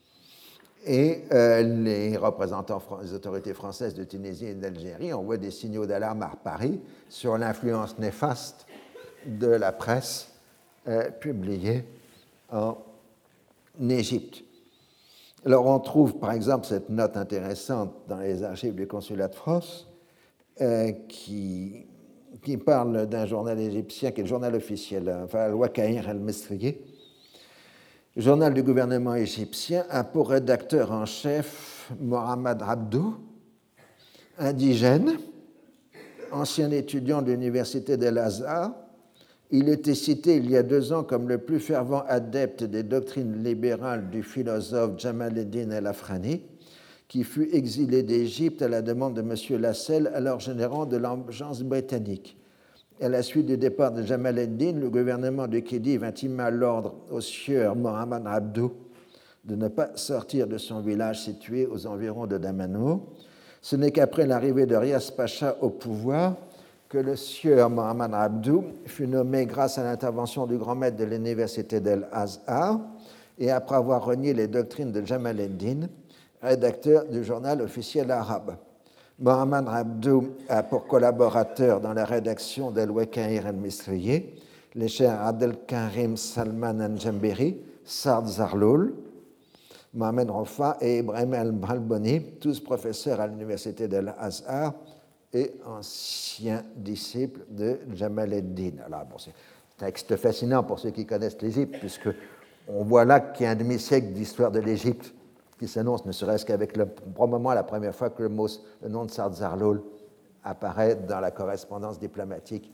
Speaker 1: Et les représentants des autorités françaises de Tunisie et d'Algérie envoient des signaux d'alarme à Paris sur l'influence néfaste de la presse publiée en Égypte. Alors on trouve par exemple cette note intéressante dans les archives du consulat de France qui parle d'un journal égyptien qui est le journal officiel, enfin Al-Waqa'ir al-Misriye, journal du gouvernement égyptien, a pour rédacteur en chef Mohamed Abdou, indigène, ancien étudiant de l'université d'El-Azhar. Il était cité il y a 2 ans comme le plus fervent adepte des doctrines libérales du philosophe Jamal el-Din el-Afrani, qui fut exilé d'Égypte à la demande de M. Lassell, alors gérant de l'agence britannique. À la suite du départ de Jamal el-Din, le gouvernement du Khedive intima l'ordre au sieur Mohamed Abdou de ne pas sortir de son village situé aux environs de Damanhur. Ce n'est qu'après l'arrivée de Riaz Pacha au pouvoir que le sieur Mohamed Abdou fut nommé grâce à l'intervention du grand maître de l'université d'El-Azhar et après avoir renié les doctrines de Jamal el-Din, rédacteur du journal officiel arabe. Mohamed Abdou a pour collaborateur dans la rédaction d'Al-Waqa'ir al-Misriye les chers Abdelkarim Salman al-Jambiri, Saad Zarloul, Mohamed Rofa et Ibrahim al-Balboni, tous professeurs à l'université d'Al-Azhar et anciens disciples de Jamal el-Din. Alors, bon, c'est un texte fascinant pour ceux qui connaissent l'Égypte, puisqu'on voit là qu'il y a un demi-siècle d'histoire de l'Égypte qui s'annonce, ne serait-ce qu'avec probablement la première fois que le nom de Saad Zarloul apparaît dans la correspondance diplomatique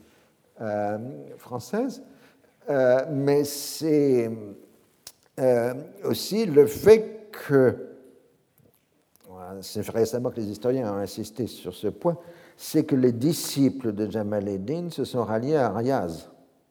Speaker 1: française. Mais c'est aussi le fait que, c'est récemment que les historiens ont insisté sur ce point, c'est que les disciples de Jamal el-Din se sont ralliés à Riaz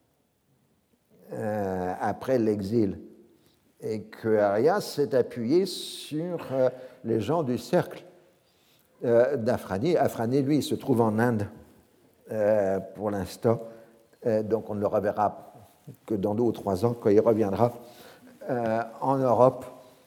Speaker 1: après l'exil, et que Riaz s'est appuyé sur les gens du cercle d'Afrani. Afrani, lui, il se trouve en Inde pour l'instant, donc on ne le reverra que dans 2 ou 3 ans, quand il reviendra en Europe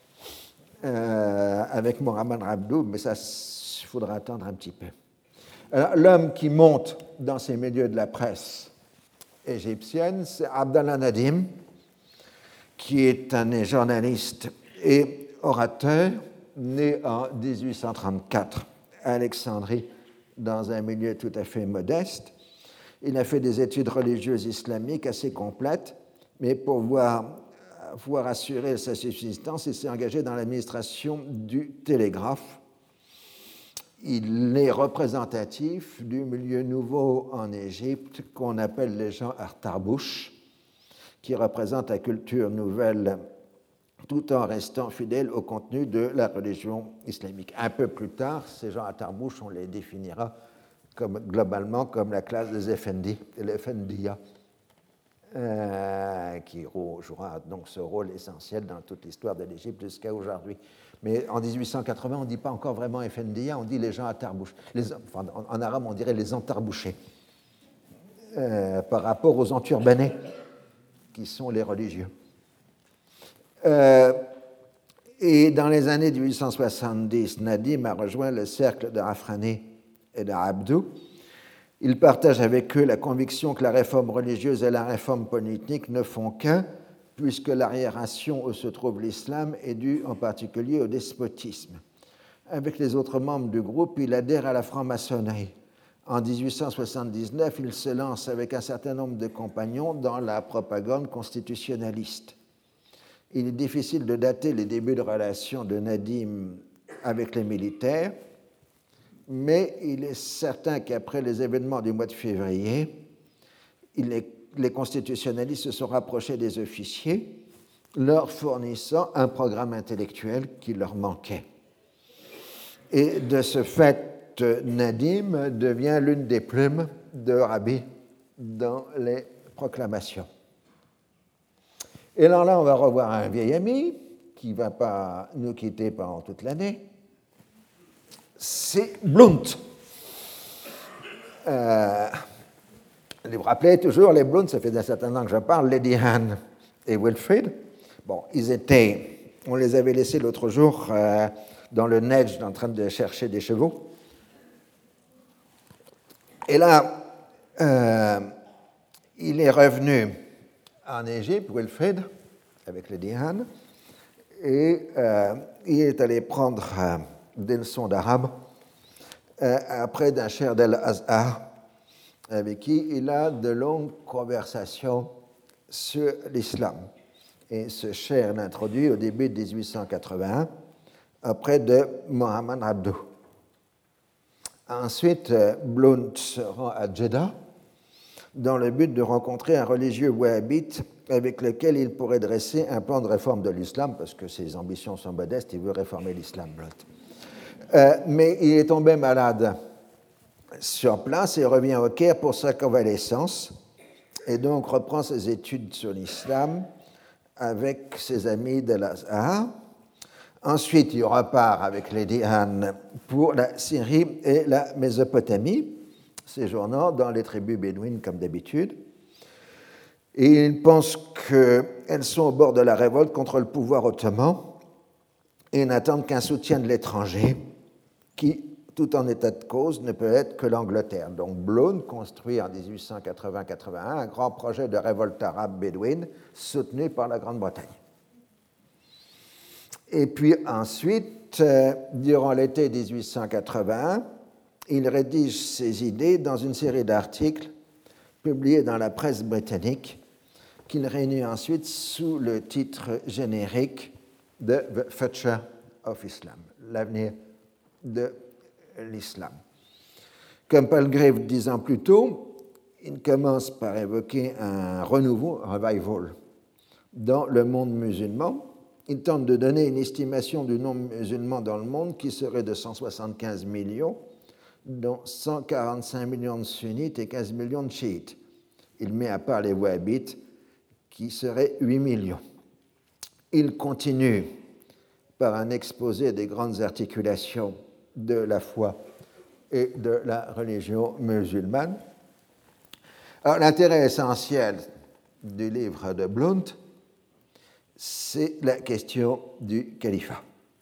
Speaker 1: avec Mohamed Abdou, mais ça, il faudra attendre un petit peu. Alors, l'homme qui monte dans ces milieux de la presse égyptienne, c'est Abdallah Nadim, qui est un journaliste et orateur, né en 1834 à Alexandrie, dans un milieu tout à fait modeste. Il a fait des études religieuses islamiques assez complètes, mais pour pouvoir assurer sa subsistance, il s'est engagé dans l'administration du télégraphe. Il est représentatif du milieu nouveau en Égypte qu'on appelle les gens Artarbouch, qui représentent la culture nouvelle tout en restant fidèles au contenu de la religion islamique. Un peu plus tard, ces gens Artarbouch, on les définira globalement comme la classe des Effendis et l'Effendia, qui jouera donc ce rôle essentiel dans toute l'histoire de l'Égypte jusqu'à aujourd'hui. Mais en 1880, on ne dit pas encore vraiment Effendia, on dit les gens Artarbouch. En arabe, on dirait les entarbouchés, par rapport aux enturbanés, qui sont les religieux. Et dans les années 1870, Nadim a rejoint le cercle de Afrani et d'Abdou. Il partage avec eux la conviction que la réforme religieuse et la réforme politique ne font qu'un, puisque l'arriération où se trouve l'islam est due en particulier au despotisme. Avec les autres membres du groupe, il adhère à la franc-maçonnerie. En 1879, il se lance avec un certain nombre de compagnons dans la propagande constitutionnaliste. Il est difficile de dater les débuts de relations de Nadim avec les militaires, mais il est certain qu'après les événements du mois de février, les constitutionnalistes se sont rapprochés des officiers, leur fournissant un programme intellectuel qui leur manquait. Et de ce fait, Nadim devient l'une des plumes de Rabi dans les proclamations. Et alors là, on va revoir un vieil ami qui ne va pas nous quitter pendant toute l'année. C'est Blount. Vous vous rappelez toujours, les Blount, ça fait un certain temps que je parle, Lady Anne et Wilfrid. Bon, on les avait laissés l'autre jour dans le neige en train de chercher des chevaux. Et là, il est revenu en Égypte, Wilfrid, avec Lady Anne, et il est allé prendre des leçons d'arabe auprès d'un cheikh d'Al-Azhar, avec qui il a de longues conversations sur l'islam. Et ce cheikh l'introduit au début de 1881 auprès de Mohammed Abdou. Ensuite, Blount se rend à Jeddah dans le but de rencontrer un religieux wahhabite avec lequel il pourrait dresser un plan de réforme de l'islam, parce que ses ambitions sont modestes, il veut réformer l'islam, Blount. Mais il est tombé malade sur place et revient au Caire pour sa convalescence, et donc reprend ses études sur l'islam avec ses amis de l'Azhar. Ensuite, il repart avec Lady Anne pour la Syrie et la Mésopotamie, séjournant dans les tribus bédouines comme d'habitude. Et il pense qu'elles sont au bord de la révolte contre le pouvoir ottoman et n'attendent qu'un soutien de l'étranger qui, tout en état de cause, ne peut être que l'Angleterre. Donc Blount construit en 1880-81 un grand projet de révolte arabe bédouine soutenu par la Grande-Bretagne. Et puis ensuite, durant l'été 1881, il rédige ses idées dans une série d'articles publiés dans la presse britannique qu'il réunit ensuite sous le titre générique de The Future of Islam, l'avenir de l'islam. Comme Palgrave 10 ans plus tôt, il commence par évoquer un renouveau, un revival, dans le monde musulman. Il tente de donner une estimation du nombre musulman dans le monde qui serait de 175 millions, dont 145 millions de sunnites et 15 millions de chiites. Il met à part les wahhabites, qui seraient 8 millions. Il continue par un exposé des grandes articulations de la foi et de la religion musulmane. Alors, l'intérêt essentiel du livre de Blount, c'est la question du califat.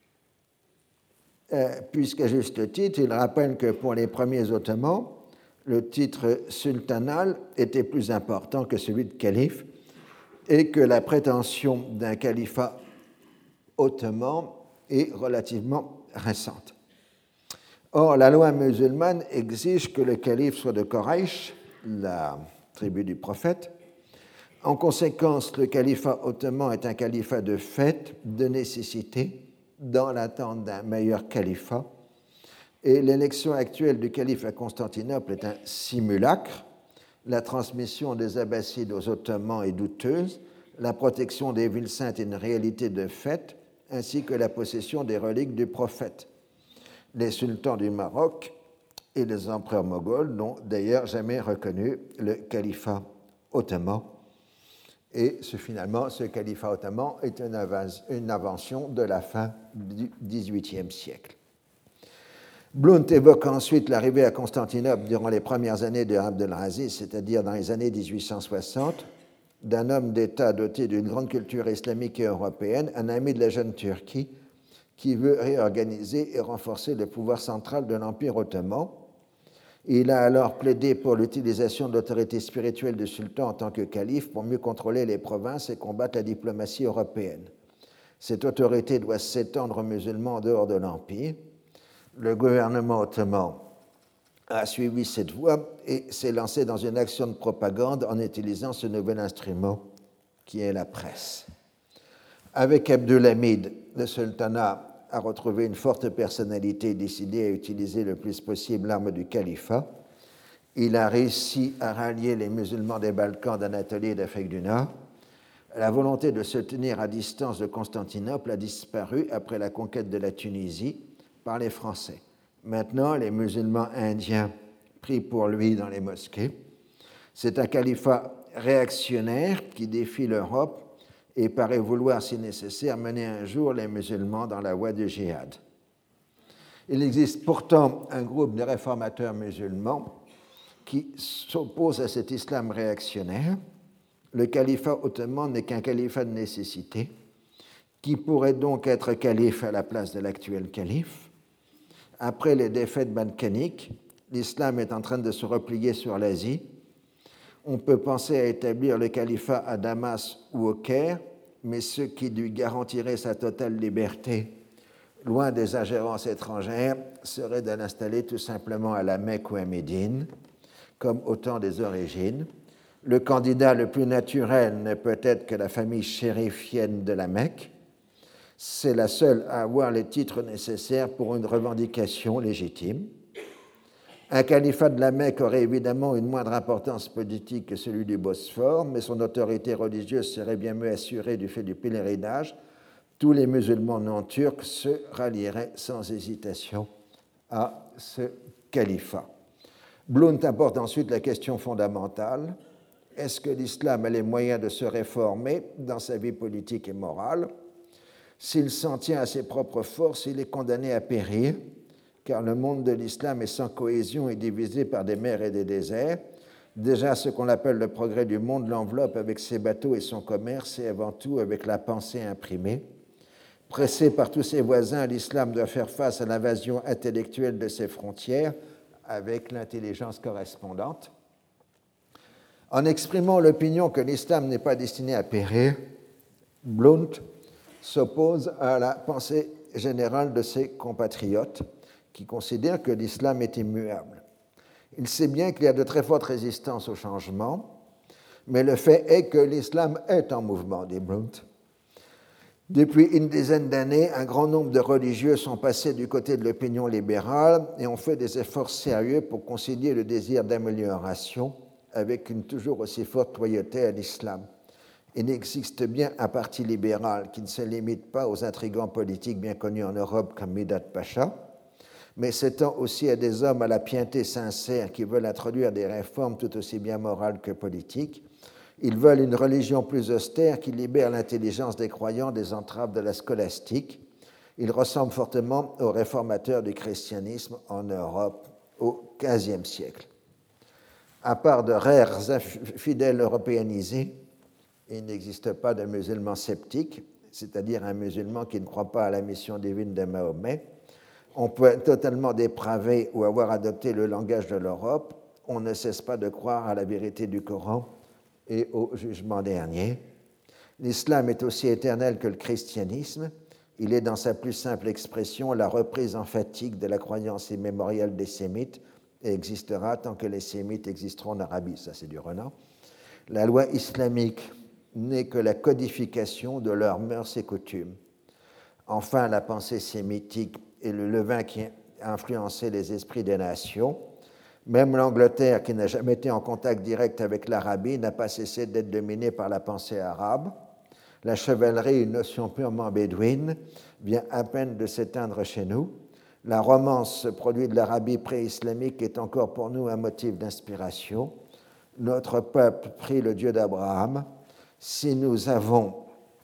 Speaker 1: Puisqu'à juste titre, il rappelle que pour les premiers Ottomans, le titre sultanal était plus important que celui de calife et que la prétention d'un califat ottoman est relativement récente. Or, la loi musulmane exige que le calife soit de Quraysh, la tribu du prophète. En conséquence, le califat ottoman est un califat de fait, de nécessité, dans l'attente d'un meilleur califat. Et l'élection actuelle du calife à Constantinople est un simulacre. La transmission des Abbassides aux Ottomans est douteuse. La protection des villes saintes est une réalité de fait, ainsi que la possession des reliques du prophète. Les sultans du Maroc et les empereurs moghols n'ont d'ailleurs jamais reconnu le califat ottoman. Et finalement, ce califat ottoman est une invention de la fin du XVIIIe siècle. Blount évoque ensuite l'arrivée à Constantinople durant les premières années de Abdelaziz, c'est-à-dire dans les années 1860, d'un homme d'État doté d'une grande culture islamique et européenne, un ami de la jeune Turquie, qui veut réorganiser et renforcer le pouvoir central de l'Empire ottoman. Il a alors plaidé pour l'utilisation de l'autorité spirituelle du sultan en tant que calife pour mieux contrôler les provinces et combattre la diplomatie européenne. Cette autorité doit s'étendre aux musulmans en dehors de l'Empire. Le gouvernement ottoman a suivi cette voie et s'est lancé dans une action de propagande en utilisant ce nouvel instrument qui est la presse. Avec Abdulhamid, le sultanat a retrouvé une forte personnalité décidée à utiliser le plus possible l'arme du califat. Il a réussi à rallier les musulmans des Balkans, d'Anatolie et d'Afrique du Nord. La volonté de se tenir à distance de Constantinople a disparu après la conquête de la Tunisie par les Français. Maintenant, les musulmans indiens prient pour lui dans les mosquées. C'est un califat réactionnaire qui défie l'Europe et paraît vouloir, si nécessaire, mener un jour les musulmans dans la voie du djihad. Il existe pourtant un groupe de réformateurs musulmans qui s'oppose à cet islam réactionnaire. Le califat ottoman n'est qu'un califat de nécessité, qui pourrait donc être calife à la place de l'actuel calife. Après les défaites balkaniques, l'islam est en train de se replier sur l'Asie. On peut penser à établir le califat à Damas ou au Caire, mais ce qui lui garantirait sa totale liberté, loin des ingérences étrangères, serait de l'installer tout simplement à la Mecque ou à Médine, comme au temps des origines. Le candidat le plus naturel n'est peut-être que la famille chérifienne de la Mecque. C'est la seule à avoir les titres nécessaires pour une revendication légitime. Un califat de la Mecque aurait évidemment une moindre importance politique que celui du Bosphore, mais son autorité religieuse serait bien mieux assurée du fait du pèlerinage. Tous les musulmans non turcs se rallieraient sans hésitation à ce califat. Blount apporte ensuite la question fondamentale. Est-ce que l'islam a les moyens de se réformer dans sa vie politique et morale? S'il s'en tient à ses propres forces, il est condamné à périr, car le monde de l'islam est sans cohésion et divisé par des mers et des déserts. Déjà, ce qu'on appelle le progrès du monde l'enveloppe avec ses bateaux et son commerce, et avant tout avec la pensée imprimée. Pressé par tous ses voisins, l'islam doit faire face à l'invasion intellectuelle de ses frontières avec l'intelligence correspondante. En exprimant l'opinion que l'islam n'est pas destiné à périr, Blount s'oppose à la pensée générale de ses compatriotes qui considèrent que l'islam est immuable. Il sait bien qu'il y a de très fortes résistances au changement, mais le fait est que l'islam est en mouvement, dit Blount. Depuis une dizaine d'années, un grand nombre de religieux sont passés du côté de l'opinion libérale et ont fait des efforts sérieux pour concilier le désir d'amélioration avec une toujours aussi forte loyauté à l'islam. Il existe bien un parti libéral qui ne se limite pas aux intrigants politiques bien connus en Europe comme Midat Pacha, mais s'étend aussi à des hommes à la piété sincère qui veulent introduire des réformes tout aussi bien morales que politiques. Ils veulent une religion plus austère qui libère l'intelligence des croyants des entraves de la scolastique. Ils ressemblent fortement aux réformateurs du christianisme en Europe au XVe siècle. À part de rares fidèles européanisés, il n'existe pas de musulman sceptique, c'est-à-dire un musulman qui ne croit pas à la mission divine de Mahomet. On peut être totalement dépravé ou avoir adopté le langage de l'Europe. On ne cesse pas de croire à la vérité du Coran et au jugement dernier. L'islam est aussi éternel que le christianisme. Il est dans sa plus simple expression la reprise emphatique de la croyance immémoriale des Sémites et existera tant que les Sémites existeront en Arabie. Ça, c'est du Renan. La loi islamique n'est que la codification de leurs mœurs et coutumes. Enfin, la pensée sémitique est le levain qui a influencé les esprits des nations. Même l'Angleterre, qui n'a jamais été en contact direct avec l'Arabie, n'a pas cessé d'être dominée par la pensée arabe. La chevalerie, une notion purement bédouine, vient à peine de s'éteindre chez nous. La romance, produit de l'Arabie pré-islamique, est encore pour nous un motif d'inspiration. Notre peuple prie le Dieu d'Abraham. Si nous avons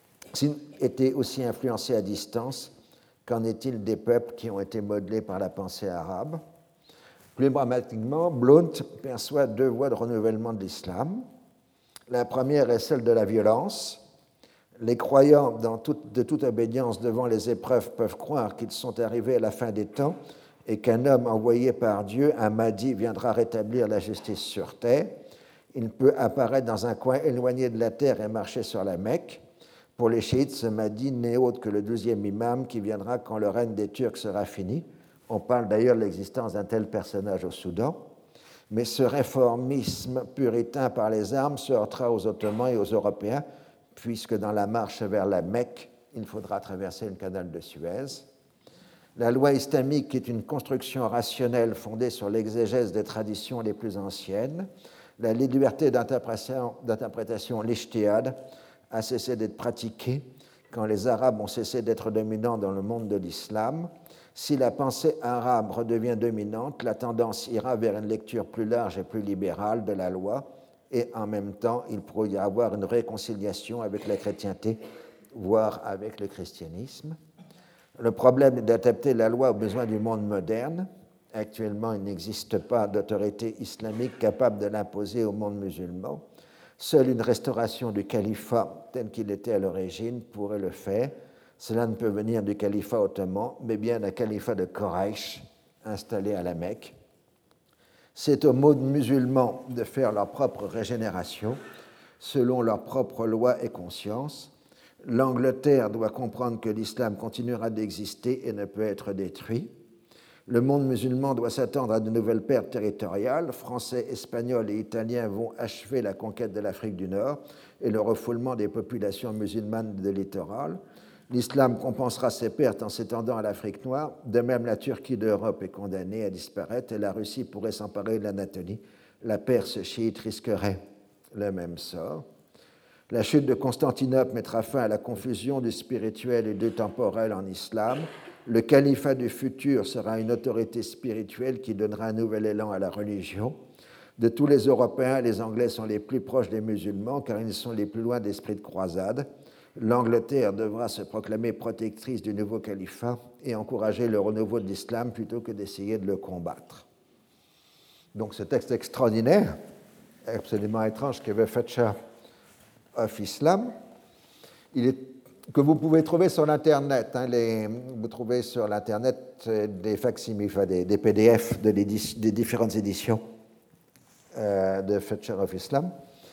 Speaker 1: été aussi influencés à distance, qu'en est-il des peuples qui ont été modelés par la pensée arabe? Plus dramatiquement, Blount perçoit deux voies de renouvellement de l'islam. La première est celle de la violence. Les croyants de toute obédience devant les épreuves peuvent croire qu'ils sont arrivés à la fin des temps et qu'un homme envoyé par Dieu, un Mahdi, viendra rétablir la justice sur terre. Il peut apparaître dans un coin éloigné de la terre et marcher sur la Mecque. Pour les chiites, ce Mahdi n'est autre que le 12e imam qui viendra quand le règne des Turcs sera fini. On parle d'ailleurs de l'existence d'un tel personnage au Soudan, mais ce réformisme puritain par les armes se heurtera aux Ottomans et aux Européens, puisque dans la marche vers la Mecque, il faudra traverser le canal de Suez. La loi islamique est une construction rationnelle fondée sur l'exégèse des traditions les plus anciennes. La liberté d'interprétation, l'ijtihad, a cessé d'être pratiquée quand les Arabes ont cessé d'être dominants dans le monde de l'islam. Si la pensée arabe redevient dominante, la tendance ira vers une lecture plus large et plus libérale de la loi, et en même temps, il pourrait y avoir une réconciliation avec la chrétienté, voire avec le christianisme. Le problème est d'adapter la loi aux besoins du monde moderne. Actuellement, il n'existe pas d'autorité islamique capable de l'imposer au monde musulman. Seule une restauration du califat tel qu'il était à l'origine pourrait le faire. Cela ne peut venir du califat ottoman, mais bien d'un califat de Quraysh installé à la Mecque. C'est aux musulmans de faire leur propre régénération, selon leurs propres lois et consciences. L'Angleterre doit comprendre que l'islam continuera d'exister et ne peut être détruit. Le monde musulman doit s'attendre à de nouvelles pertes territoriales. Français, Espagnols et Italiens vont achever la conquête de l'Afrique du Nord et le refoulement des populations musulmanes de littoral. L'islam compensera ses pertes en s'étendant à l'Afrique noire. De même, la Turquie d'Europe est condamnée à disparaître et la Russie pourrait s'emparer de l'Anatolie. La Perse chiite risquerait le même sort. La chute de Constantinople mettra fin à la confusion du spirituel et du temporel en islam. Le califat du futur sera une autorité spirituelle qui donnera un nouvel élan à la religion. De tous les Européens, les Anglais sont les plus proches des musulmans car ils sont les plus loin d'esprit de croisade. L'Angleterre devra se proclamer protectrice du nouveau califat et encourager le renouveau de l'islam plutôt que d'essayer de le combattre. Donc ce texte extraordinaire, absolument étrange qu'avait Fetcher of Islam, que vous pouvez trouver sur l'Internet. Vous trouvez sur l'Internet des facsimiles, des PDF des différentes éditions de Fetcher of Islam.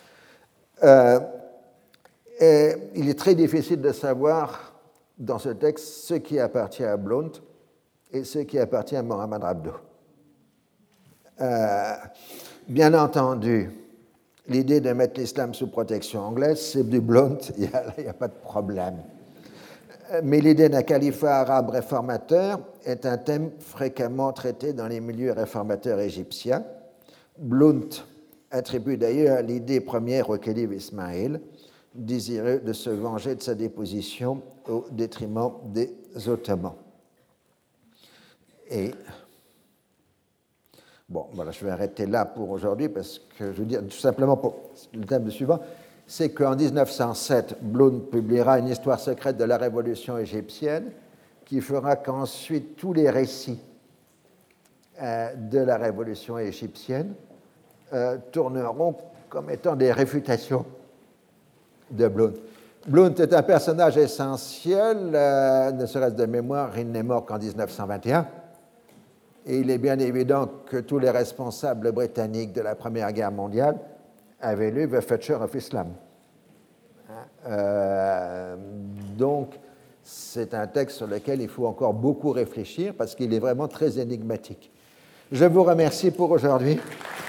Speaker 1: Et il est très difficile de savoir dans ce texte ce qui appartient à Blount et ce qui appartient à Mohamed Abdo. Bien entendu, l'idée de mettre l'islam sous protection anglaise, c'est du Blount, il n'y a pas de problème. Mais l'idée d'un califat arabe réformateur est un thème fréquemment traité dans les milieux réformateurs égyptiens. Blount attribue d'ailleurs l'idée première au calife Ismaïl, désireux de se venger de sa déposition au détriment des Ottomans. Et bon, voilà, je vais arrêter là pour aujourd'hui parce que je veux dire tout simplement pour le thème suivant, c'est qu'en 1907, Blount publiera une histoire secrète de la révolution égyptienne qui fera qu'ensuite tous les récits de la révolution égyptienne tourneront comme étant des réfutations de Blount. Blount est un personnage essentiel, ne serait-ce de mémoire, il n'est mort qu'en 1921. Et il est bien évident que tous les responsables britanniques de la Première Guerre mondiale avaient lu The Fetcher of Islam. Donc, c'est un texte sur lequel il faut encore beaucoup réfléchir parce qu'il est vraiment très énigmatique. Je vous remercie pour aujourd'hui.